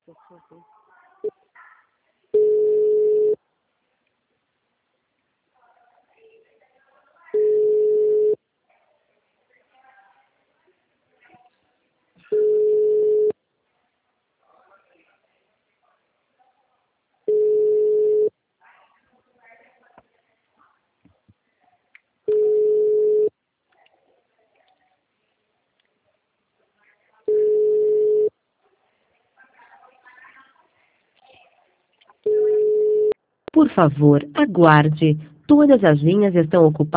Por favor, aguarde. Todas as linhas estão ocupadas.